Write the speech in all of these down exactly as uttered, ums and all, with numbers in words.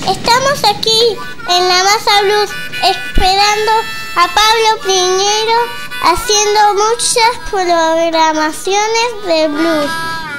Estamos aquí en la Masa Blues esperando a Pablo Piñero haciendo muchas programaciones de blues.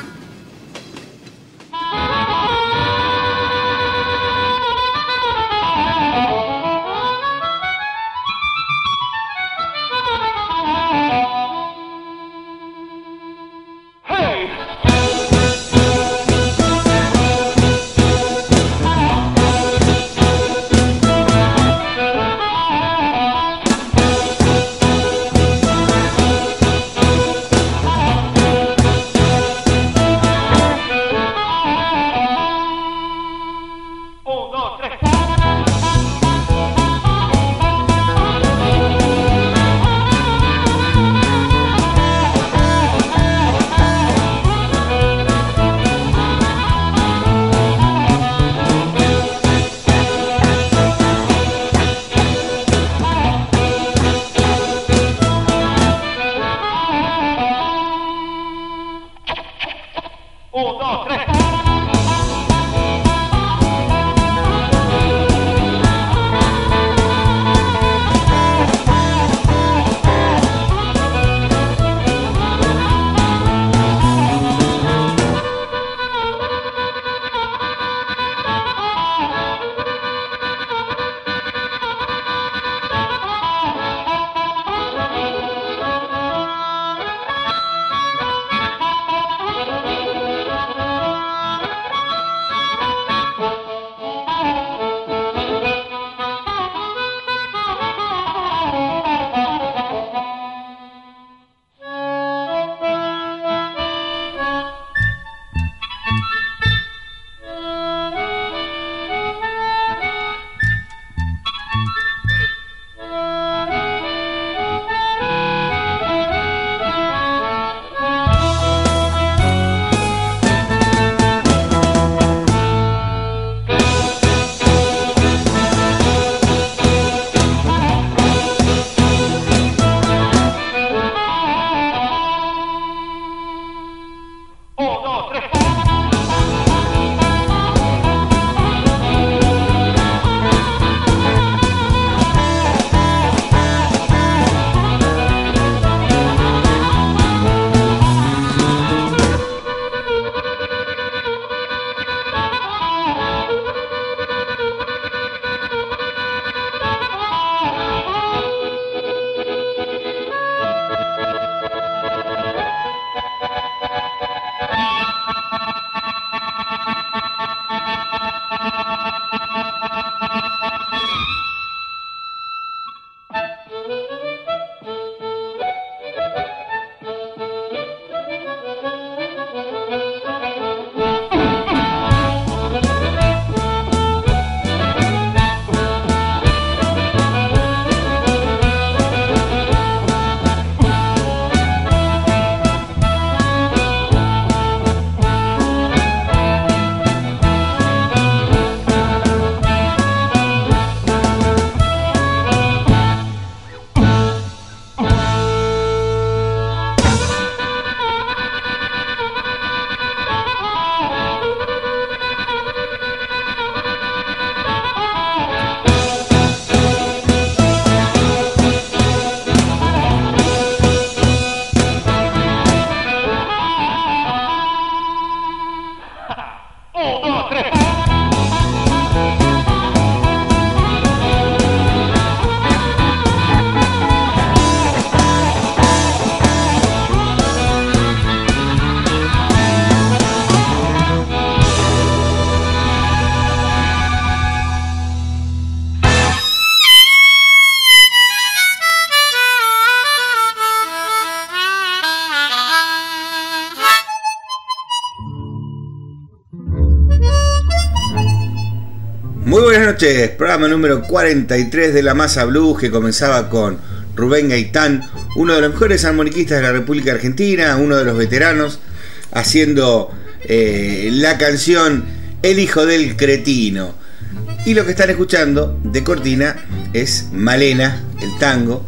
Muy buenas noches, programa número cuarenta y tres de La Masa Blues, que comenzaba con Rubén Gaitán, uno de los mejores armoniquistas de la República Argentina, uno de los veteranos, haciendo eh, la canción El hijo del cretino. Y lo que están escuchando de cortina es Malena, el tango.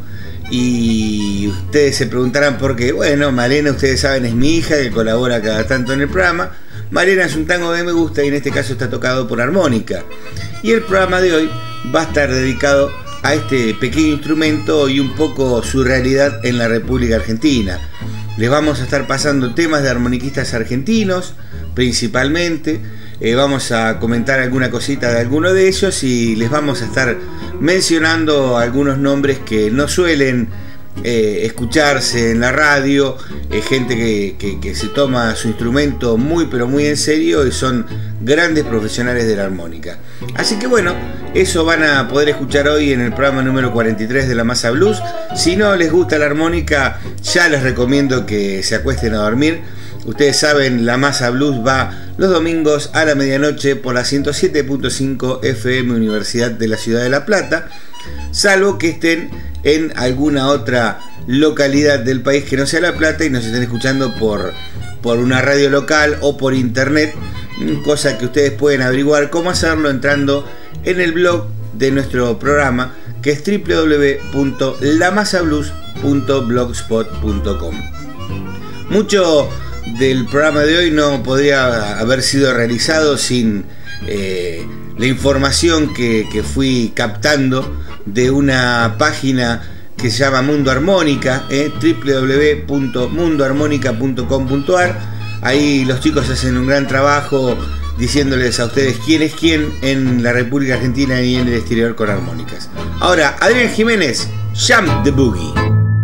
Y ustedes se preguntarán por qué. Bueno, Malena, ustedes saben, es mi hija, que colabora cada tanto en el programa. Malena es un tango que me gusta y en este caso está tocado por armónica. Y el programa de hoy va a estar dedicado a este pequeño instrumento y un poco su realidad en la República Argentina. Les vamos a estar pasando temas de armoniquistas argentinos, principalmente. Eh, vamos a comentar alguna cosita de alguno de ellos y les vamos a estar mencionando algunos nombres que no suelen eh, escucharse en la radio, eh, gente que, que, que se toma su instrumento muy pero muy en serio y son grandes profesionales de la armónica. Así que bueno, eso van a poder escuchar hoy en el programa número cuarenta y tres de La Masa Blues. Si no les gusta la armónica, ya les recomiendo que se acuesten a dormir. Ustedes saben, La Masa Blues va los domingos a la medianoche por la ciento siete punto cinco F M Universidad de la Ciudad de La Plata, salvo que estén en alguna otra localidad del país que no sea La Plata y nos estén escuchando por, por una radio local o por internet, cosa que ustedes pueden averiguar cómo hacerlo entrando en el blog de nuestro programa, que es doble u doble u doble u punto la masa blues punto blogspot punto com. Mucho del programa de hoy no podría haber sido realizado sin eh, la información que, que fui captando de una página que se llama Mundo Armónica, eh, doble u doble u doble u punto mundo armónica punto com punto a r. Ahí los chicos hacen un gran trabajo diciéndoles a ustedes quién es quién en la República Argentina y en el exterior con armónicas. Ahora, Adrián Jiménez, Jump the Boogie.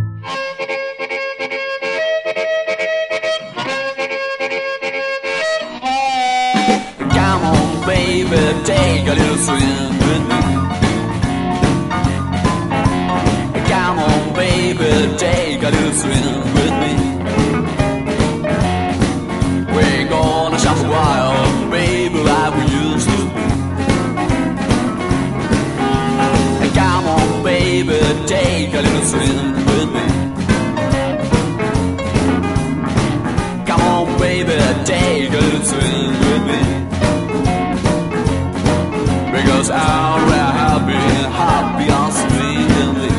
Take a little swim with me. Come on, baby, take a little swim with me. We're gonna jump a while, baby, like we used to. Come on, baby, take a little swim with me. Come on, baby, take a little swim with me. Because I'm happy, happy on swinging.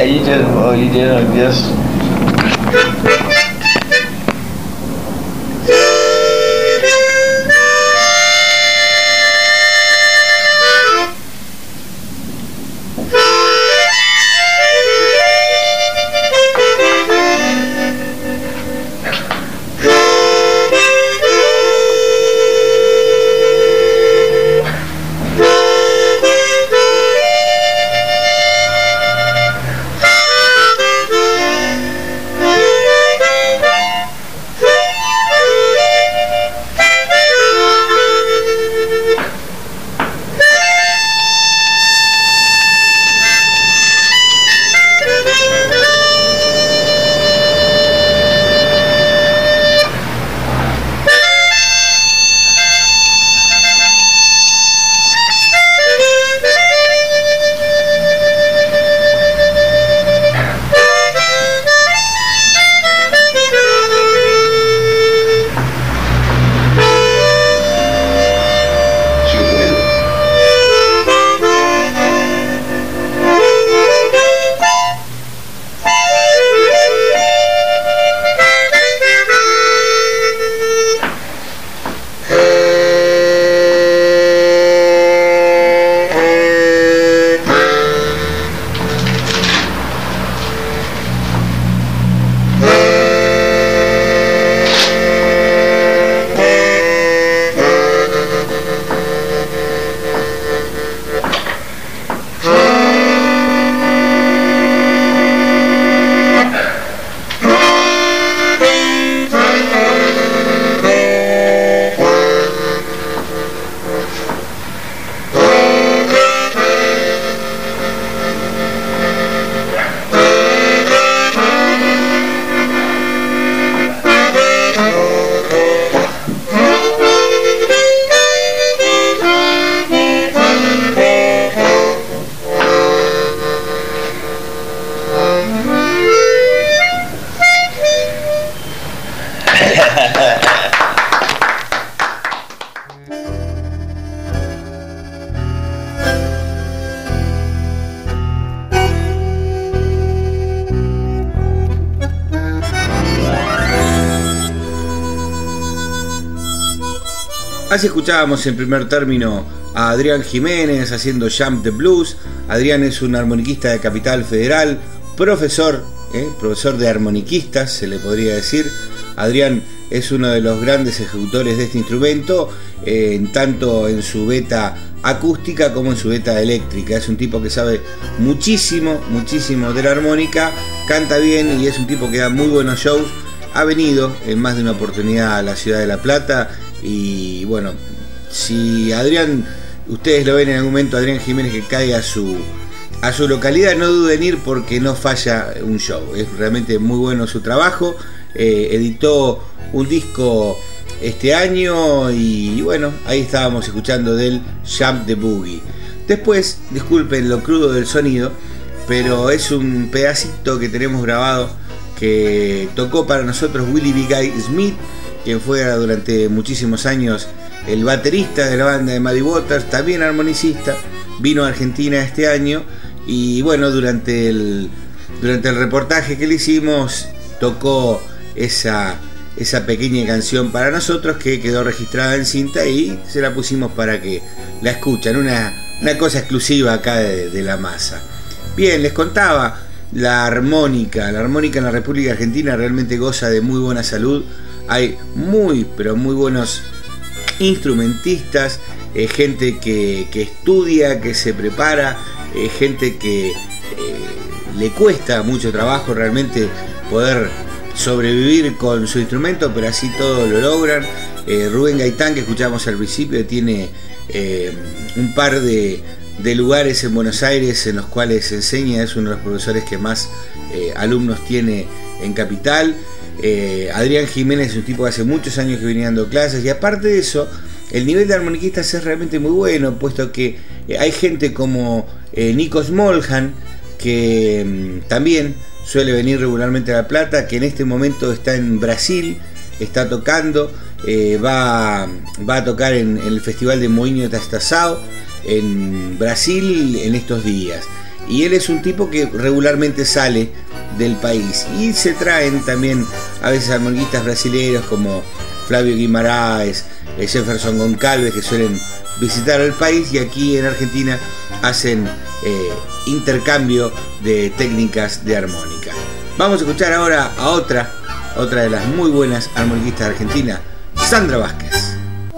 you did well, you did, I guess. Así escuchábamos en primer término a Adrián Jiménez haciendo Jump the Blues. Adrián es un armoniquista de Capital Federal, profesor, ¿eh? profesor de armoniquistas, se le podría decir. Adrián es uno de los grandes ejecutores de este instrumento, eh, tanto en su beta acústica como en su beta eléctrica. Es un tipo que sabe muchísimo, muchísimo de la armónica, canta bien y es un tipo que da muy buenos shows. Ha venido en más de una oportunidad a la ciudad de La Plata y bueno, si Adrián, ustedes lo ven en algún momento, Adrián Jiménez, que caiga a su, a su localidad, no duden en ir porque no falla un show. Es realmente muy bueno su trabajo. Eh, editó un disco este año y bueno, ahí estábamos escuchando del Jump the Boogie. Después, disculpen lo crudo del sonido, pero es un pedacito que tenemos grabado que tocó para nosotros Willie B. Guy Smith, quien fue durante muchísimos años el baterista de la banda de Muddy Waters, también armonicista. Vino a Argentina este año y bueno, durante el, durante el reportaje que le hicimos tocó esa, esa pequeña canción para nosotros que quedó registrada en cinta y se la pusimos para que la escuchen, una, una cosa exclusiva acá de, de La Masa. Bien, les contaba, la armónica, la armónica en la República Argentina realmente goza de muy buena salud. Hay muy, pero muy buenos instrumentistas, eh, gente que, que estudia, que se prepara, eh, gente que eh, le cuesta mucho trabajo realmente poder sobrevivir con su instrumento, pero así todo lo logran. eh, Rubén Gaitán, que escuchamos al principio, tiene eh, un par de, de lugares en Buenos Aires en los cuales enseña, es uno de los profesores que más eh, alumnos tiene en Capital. eh, Adrián Jiménez es un tipo que hace muchos años que viene dando clases y aparte de eso, el nivel de armoniquistas es realmente muy bueno, puesto que eh, hay gente como eh, Nico Smoljan, que mm, también suele venir regularmente a La Plata, que en este momento está en Brasil, está tocando, eh, va, va a tocar en, en el Festival de Moinho Tastação en Brasil en estos días. y él es un tipo que regularmente sale del país. Y se traen también a veces armonistas brasileños como Flavio Guimarães, Jefferson Goncalves, que suelen visitar el país, y aquí en Argentina hacen eh, intercambio de técnicas de armónica. Vamos a escuchar ahora a otra, otra de las muy buenas armoniquistas argentinas, Sandra Vázquez.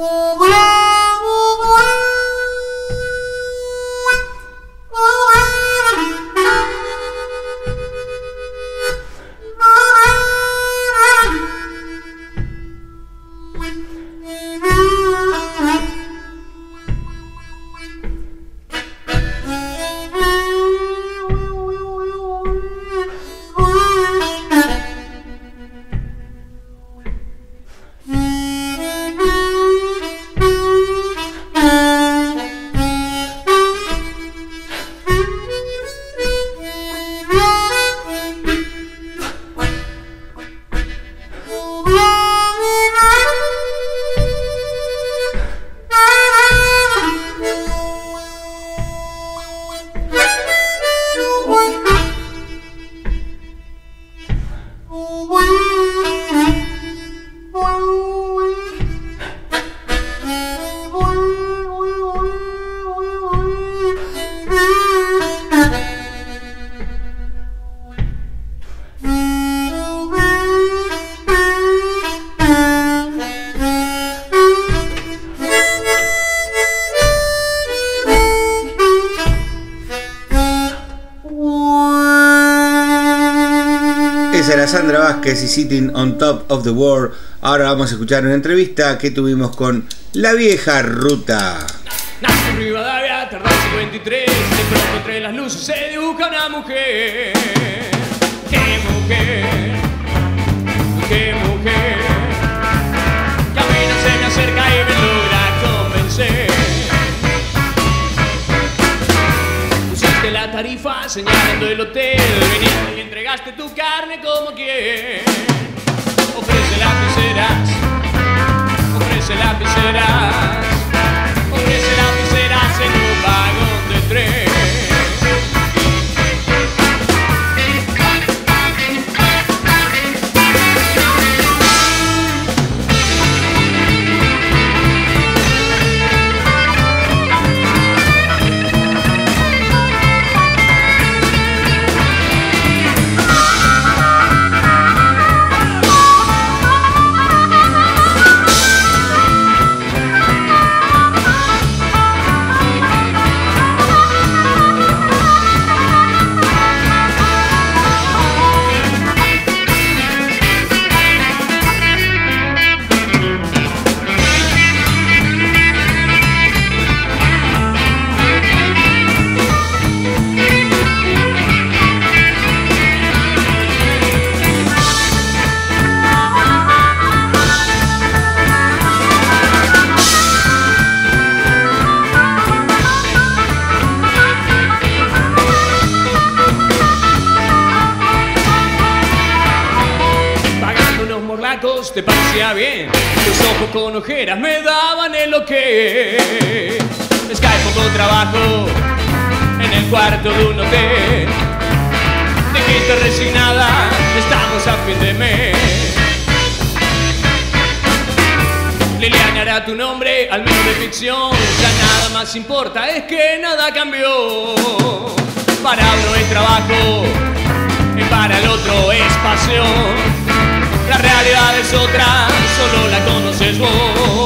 Sandra Vázquez y Sitting on Top of the World. Ahora vamos a escuchar una entrevista que tuvimos con La Vieja Ruta. Nace en Rivadavia, tarde cincuenta y tres, de pronto entre las luces se dibuja una mujer. ¡Qué mujer! ¡Qué mujer! Que a mí no se me acerca y me logra convencer. Pusiste la tarifa señalando el hotel, viniste y entregaste tu carne como quien ofrece lapiceras, ofrece lapiceras, ofrece lapiceras en un vagón de tren. Te parecía bien, tus ojos con ojeras me daban el ok. Es que hay poco trabajo en el cuarto de un hotel. Dijiste resignada, estamos a fin de mes. Liliana era tu nombre, al menos de ficción. Ya nada más importa, es que nada cambió. Para uno es trabajo y para el otro es pasión. La realidad es otra, solo la conoces vos.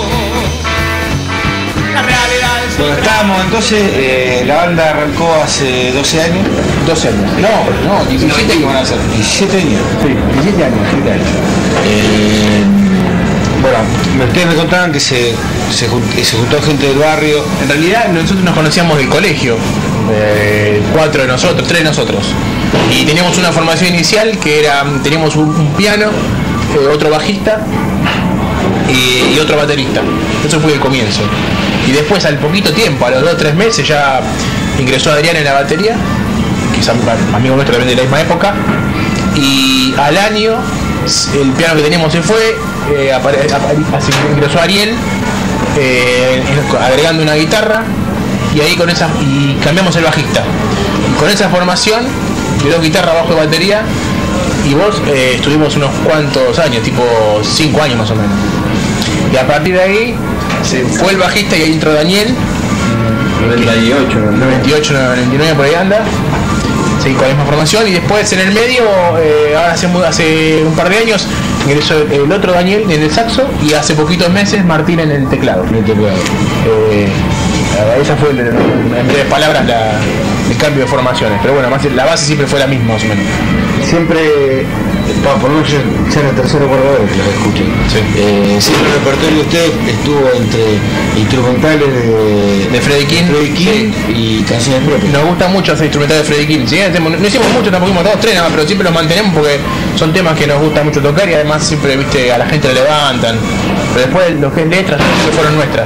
La realidad es bueno, otra. Estábamos entonces, eh, la banda arrancó hace doce años. doce años. No, no, diecisiete años van a ser. diecisiete años. Sí, diecisiete años, diecisiete años. Eh, bueno, ustedes me contaban que se, se, se juntó gente del barrio. En realidad nosotros nos conocíamos del colegio. Eh, cuatro de nosotros, tres de nosotros. Y teníamos una formación inicial que era, teníamos un, un piano, eh, otro bajista y, y otro baterista. Eso fue el comienzo. Y después al poquito tiempo, a los dos o tres meses, ya ingresó Adrián en la batería, quizás amigo nuestro también de la misma época. Y al año el piano que teníamos se fue, eh, apare, apare, así ingresó Ariel, eh, agregando una guitarra. y ahí con esa y cambiamos el bajista. Y con esa formación, de dos guitarras, bajo y batería, y vos eh, estuvimos unos cuantos años, tipo cinco años más o menos. Y a partir de ahí se fue el bajista y ahí entró Daniel. noventa y ocho, noventa y ocho, noventa y nueve por ahí anda. Seguí con la misma formación y después en el medio, eh, ahora hace, hace un par de años, ingresó el otro Daniel en el saxo y hace poquitos meses Martín en el teclado. En el teclado. Eh, esa fue, en breves palabras, la, el cambio de formaciones. Pero bueno, más, la base siempre fue la misma, más o menos. Siempre, pa, por lo menos ya era el tercero o cuarto vez que los escuché. Sí. Eh, siempre el repertorio de usted estuvo entre instrumentales de, de Freddie King, Freddie King sí. y canciones propias. Nos gusta mucho hacer instrumentales de Freddie King. ¿Sí? No hicimos mucho, tampoco hicimos todos tres nada más, pero siempre los mantenemos porque son temas que nos gusta mucho tocar y además siempre, viste, a la gente le levantan. Pero después lo que es letras siempre fueron nuestras.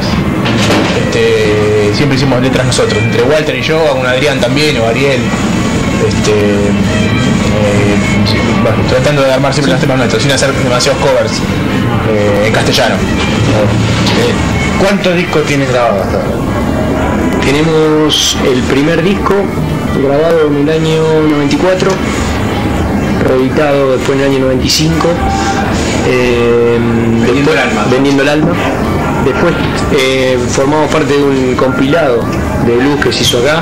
Este, siempre hicimos letras nosotros, entre Walter y yo, algún Adrián también o Ariel. Este, eh, sí, bueno, tratando de armar siempre los temas nuestros sin hacer demasiados covers eh, en castellano. Eh, ¿Cuántos discos tienes grabados hasta ahora? Tenemos el primer disco grabado en el año noventa y cuatro, reeditado después en el año noventa y cinco, eh, Vendiendo después, el alma. Vendiendo el alma. Después eh, formamos parte de un compilado de blues que se hizo acá,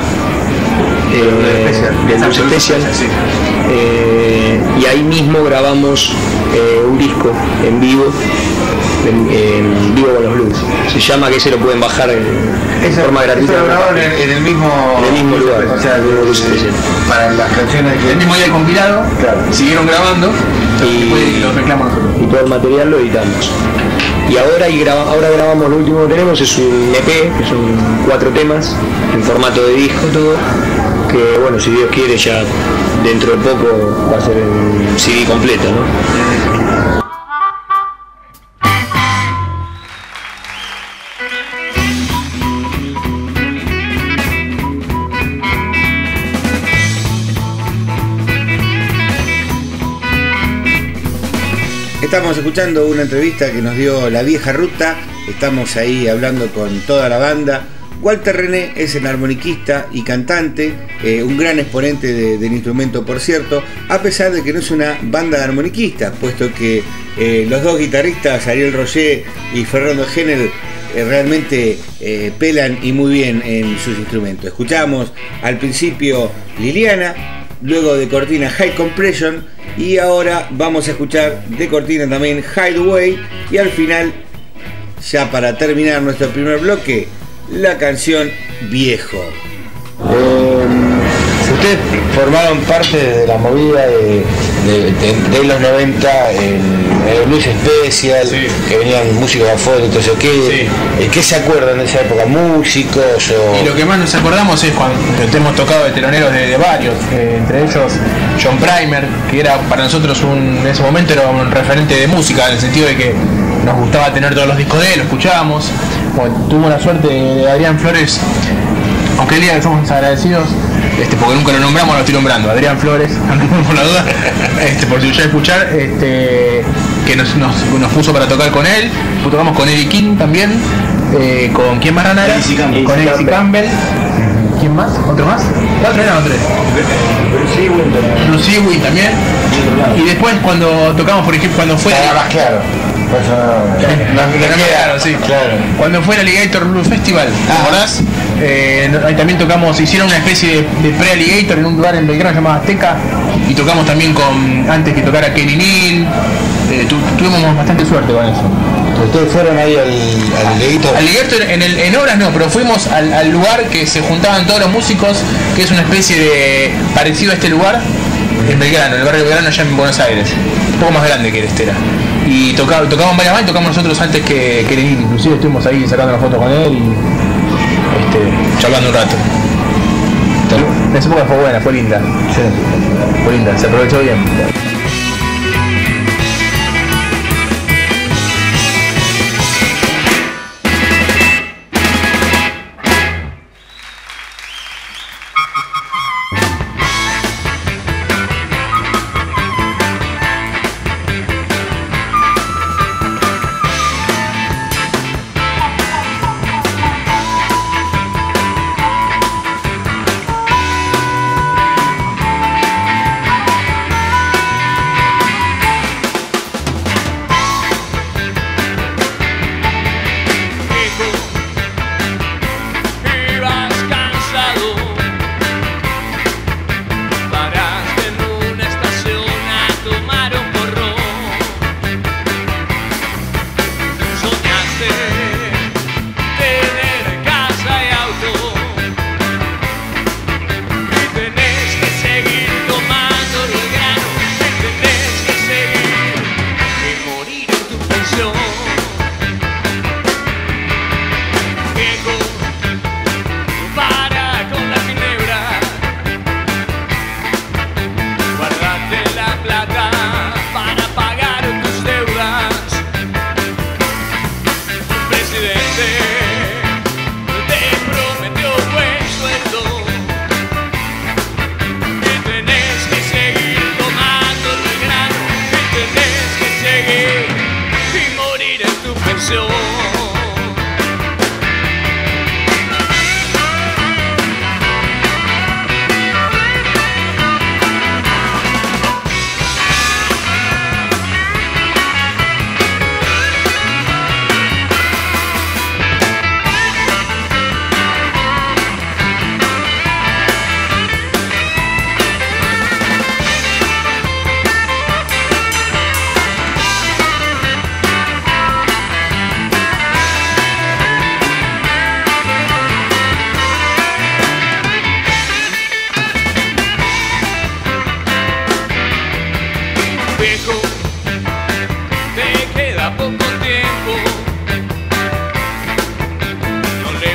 eh, de Blues Special, sí. eh, y ahí mismo grabamos eh, un disco en vivo, en, en vivo con los blues. Se llama, que se lo pueden bajar en, en forma gratuita. Eso lo grabaron en, en el mismo, en el mismo lugar, o sea, de, Blues de, Special. para las canciones que El mismo día del compilado, Claro. siguieron grabando y, y los reclamos nosotros. y todo el material lo editamos. Y ahora, y graba, ahora grabamos, lo último que tenemos es un E P, que son cuatro temas, en formato de disco todo, que bueno, si Dios quiere ya dentro de poco va a ser el C D completo, ¿no? Estamos escuchando una entrevista que nos dio La Vieja Ruta. Estamos ahí hablando con toda la banda. Walter René es el armoniquista y cantante, eh, un gran exponente de, del instrumento, por cierto, a pesar de que no es una banda de armoniquistas, puesto que eh, los dos guitarristas, Ariel Roger y Fernando Genel, eh, realmente eh, pelan y muy bien en sus instrumentos. Escuchamos al principio Liliana, luego de cortina High Compression, y ahora vamos a escuchar de cortina también Hideaway, y al final, ya para terminar nuestro primer bloque, la canción Viejo. Eh, ustedes formaron parte de la movida de, de, de, de los noventa, el, el Blues Special, Sí. que venían músicos de afuera y todo eso. ¿Qué, Sí. eh, ¿Qué se acuerdan de esa época? ¿Músicos o...? Y lo que más nos acordamos es cuando te hemos tocado de teloneros de, de varios, eh, entre ellos John Primer, que era para nosotros un, en ese momento era un referente de música, en el sentido de que nos gustaba tener todos los discos de él, lo escuchábamos. Bueno, tuvimos la suerte de Adrián Flores, aunque el día que somos agradecidos, este, porque nunca lo nombramos, lo estoy nombrando, Adrián Flores, por la duda, este, por si lo ya escuchar, este, que nos, nos, nos puso para tocar con él. Tocamos con Eddie King también, eh, con quién más era, Eddie Campbell. con Eddie Campbell. ¿Quién más? ¿Otro más? ¿Cuatro eran o tres? Bruce Ewing también. Y después cuando tocamos, por ejemplo, cuando fue... Estaba más claro. Por eso no, no, no Era más queda. claro, sí. Claro. Cuando fue el Alligator Blues Festival, ¿te Ah. acordás? Eh, no- ahí también tocamos, hicieron una especie de, de pre-Alligator en un lugar en Belgrano llamado Azteca, y tocamos también con, antes que tocara Kenny Neal, eh, tu- tuvimos bastante suerte con eso. Ustedes fueron ahí al, al Alligator. Alligator en, el, en obras no, pero fuimos al, al lugar que se juntaban todos los músicos, que es una especie de parecido a este lugar, en Belgrano, en el barrio de Belgrano, allá en Buenos Aires, un poco más grande que el este era. Y tocaba, tocamos varias bandas, tocamos nosotros antes que, que Lenin, inclusive estuvimos ahí sacando una foto con él y este, charlando un rato. Esa época fue buena, fue linda. Sí, fue linda, se aprovechó bien.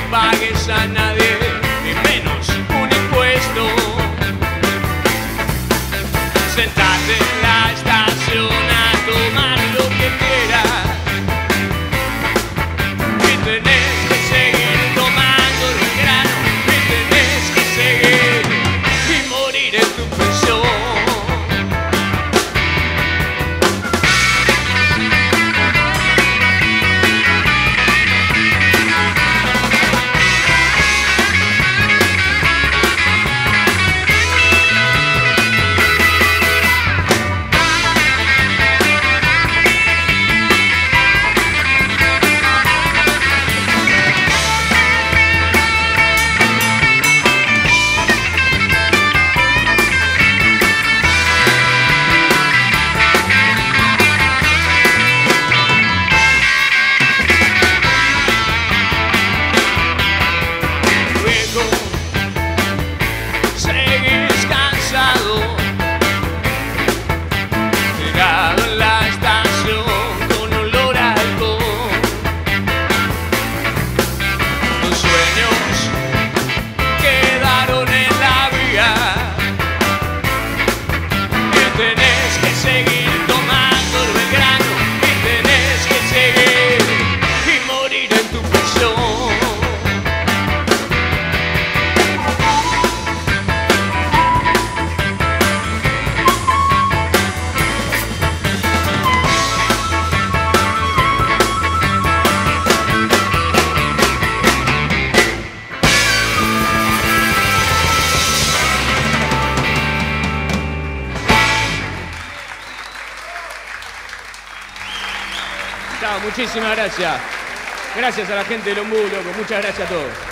pagues a nadie, ni menos un impuesto. Sentate en la estación a tomar lo que quieras y tenés que seguir tomando el grano y tenés que seguir y morir en tu prisión. Seguís cansado, tirado en la estación con olor a alcohol. Tus sueños quedaron en la vía y tenés que seguir tomando el grano y tenés que seguir y morir en tu prisión. Chao, muchísimas gracias. Gracias a la gente del Ombú, loco. Muchas gracias a todos.